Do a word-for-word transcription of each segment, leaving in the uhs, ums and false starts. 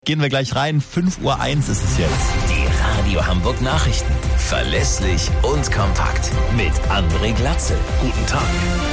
Gehen wir gleich rein, fünf Uhr eins ist es jetzt. Die Radio Hamburg Nachrichten. Verlässlich und kompakt. Mit André Glatzel. Guten Tag.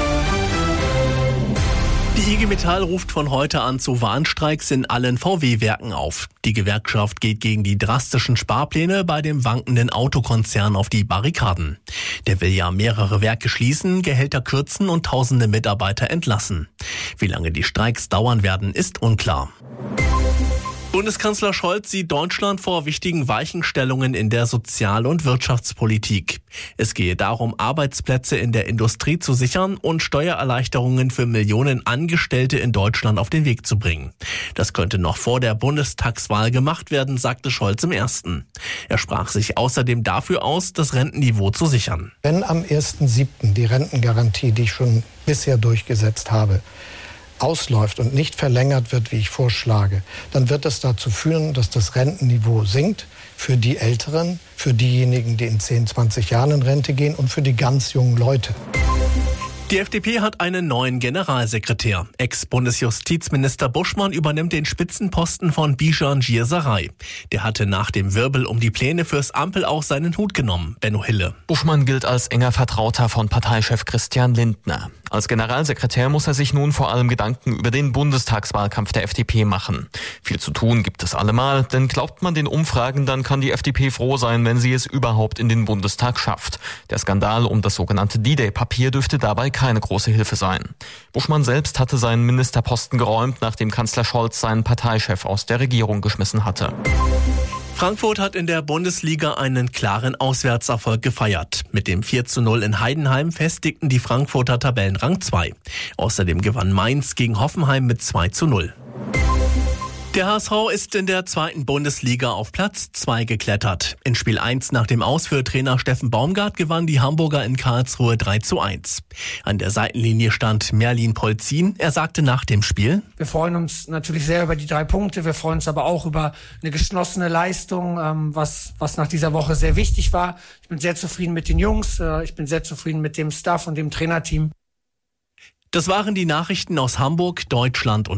Die I G Metall ruft von heute an zu Warnstreiks in allen V W-Werken auf. Die Gewerkschaft geht gegen die drastischen Sparpläne bei dem wankenden Autokonzern auf die Barrikaden. Der will ja mehrere Werke schließen, Gehälter kürzen und tausende Mitarbeiter entlassen. Wie lange die Streiks dauern werden, ist unklar. Bundeskanzler Scholz sieht Deutschland vor wichtigen Weichenstellungen in der Sozial- und Wirtschaftspolitik. Es gehe darum, Arbeitsplätze in der Industrie zu sichern und Steuererleichterungen für Millionen Angestellte in Deutschland auf den Weg zu bringen. Das könnte noch vor der Bundestagswahl gemacht werden, sagte Scholz im Ersten. Er sprach sich außerdem dafür aus, das Rentenniveau zu sichern. Wenn am ersten siebten die Rentengarantie, die ich schon bisher durchgesetzt habe, ausläuft und nicht verlängert wird, wie ich vorschlage, dann wird das dazu führen, dass das Rentenniveau sinkt für die Älteren, für diejenigen, die in zehn, zwanzig Jahren in Rente gehen und für die ganz jungen Leute. Die F D P hat einen neuen Generalsekretär. Ex-Bundesjustizminister Buschmann übernimmt den Spitzenposten von Bijan Girsaray. Der hatte nach dem Wirbel um die Pläne fürs Ampel auch seinen Hut genommen. Benno Hille. Buschmann gilt als enger Vertrauter von Parteichef Christian Lindner. Als Generalsekretär muss er sich nun vor allem Gedanken über den Bundestagswahlkampf der F D P machen. Viel zu tun gibt es allemal, denn glaubt man den Umfragen, dann kann die F D P froh sein, wenn sie es überhaupt in den Bundestag schafft. Der Skandal um das sogenannte D-Day-Papier dürfte dabei keine große Hilfe sein. Buschmann selbst hatte seinen Ministerposten geräumt, nachdem Kanzler Scholz seinen Parteichef aus der Regierung geschmissen hatte. Frankfurt hat in der Bundesliga einen klaren Auswärtserfolg gefeiert. Mit dem vier zu null in Heidenheim festigten die Frankfurter Tabellenrang zwei. Außerdem gewann Mainz gegen Hoffenheim mit zwei zu null. Der H S V ist in der zweiten Bundesliga auf Platz zwei geklettert. In Spiel eins nach dem Aus für Trainer Steffen Baumgart gewann die Hamburger in Karlsruhe drei zu eins. An der Seitenlinie stand Merlin Polzin. Er sagte nach dem Spiel: Wir freuen uns natürlich sehr über die drei Punkte. Wir freuen uns aber auch über eine geschlossene Leistung, was, was nach dieser Woche sehr wichtig war. Ich bin sehr zufrieden mit den Jungs. Ich bin sehr zufrieden mit dem Staff und dem Trainerteam. Das waren die Nachrichten aus Hamburg, Deutschland und